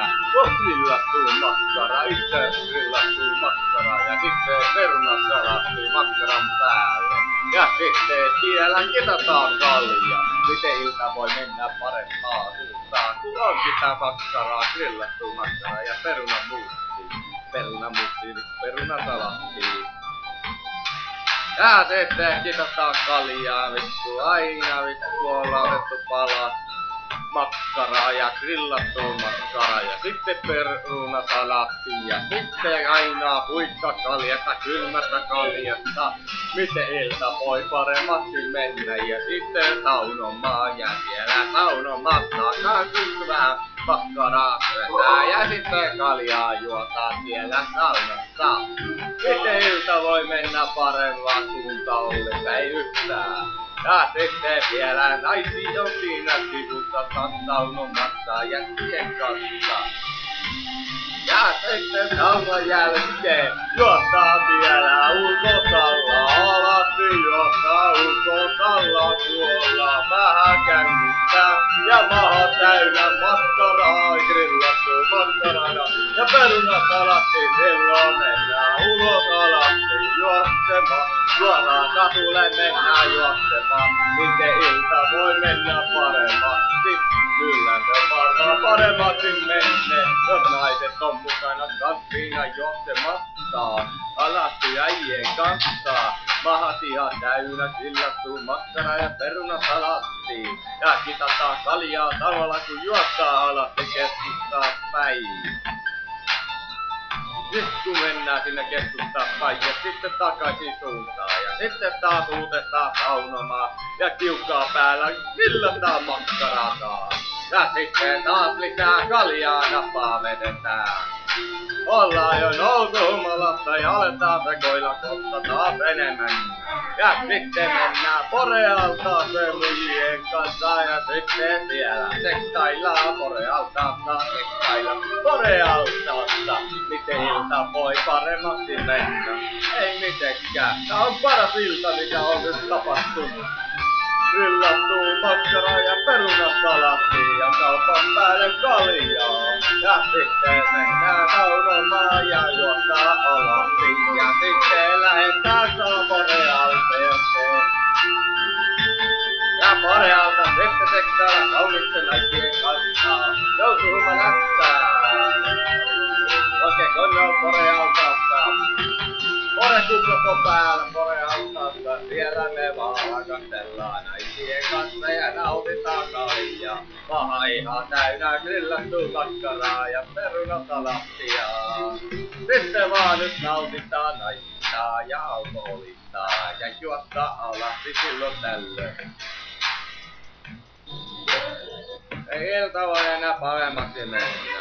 mennä. Grillattu makkara, itse grillattu makkara ja sitten perunasalaatti makkaran päälle. Ja sitten siellä kitataan kalja. Miten ilta voi mennä parempaa suuntaan, kun on sitä makkaraa, grillattu makkara ja perunasalaatti. Ja sitten kitataan kaljaa, vittu aina vittu ollaan otettu palat. Makkaraa ja grillattu makkaraa ja sitten perunasalaatti ja sitten aina huikkakaljasta, kylmästä kaljasta. Miten ilta voi paremmasti mennä ja sitten saunomaa ja siellä saunomassakaan kylmää makkaraa syötää ja sitten kaljaa juotaan siellä saunassa. Miten ilta voi mennä parempaan suuntaan ollessa ei yhtään. Ja sitten vielä naisi on siinä sivussa saunomassa jättien kanssa. Ja sitten saunan jälkeen juostaa vielä ulkosalla. Alasti juostaa ulkosalla tuolla vähän kännissä. Ja maha täynnä makkaraa, grillattu makkarana. Ja perunasalaatti silloin mennään ulos alasti juoksemaan. Suoraan katulle mennään juoksemaan. Miten ilta voi mennä paremmasti? Kyllä se varmaan paremmasti menee, jos naiset on mukana kanssina juoksemassa. Alasti äijien kanssa. Mahat ihan täynnä grillattu makkara ja perunasalaatti. Ja kitataan kaljaa samalla kun juostaa alasti keskustaan päin. Nyt kun mennään sinne keskustaan päin ja sitten takaisin suuntaan. Ja sitten taas uudestaan saunomaan ja kiukaa päällä grillataan makkaraa taas. Ja sitten taas lisää kaljaa napaa vedetään. Ollaan jo nousuhumalassa ja aletaan sekoilla kohta taas enemmän. Ja sitten mennään Borealtaaseen lujien kanssa ja sitten siellä sektaillaan Borealtaassa, sektaillaan Borealtaassa. Miten ilta voi paremmasti mennä? Ei mitenkään. Tää on paras ilta, mikä on nyt tapahtunut. Grillattu makkara ja perunasalaatti ja kaupan päälle kaljaa. Ja sitten mennään saunomaan ja juostaa alasti. Ja sitten lähdetään Borealteeseen. Ja Borealta sitten sektailla kaunisten naisien kanssa. Joutuuma näyttää. Oikein kunnon Borealtaassa. Borekuplat on päällä Borealtaassa. Siellä me vaan kastellaan naisien kanssa ja nautitaan kaljaa. Maha ihan täynnä grillattu makkaraa ja perunasalaattia. Sitten vaan nyt nautitaan naisista ja alkoholista ja juottaa alasti silloin tällöin. Ei ilta voi enää paremmaksi mennä.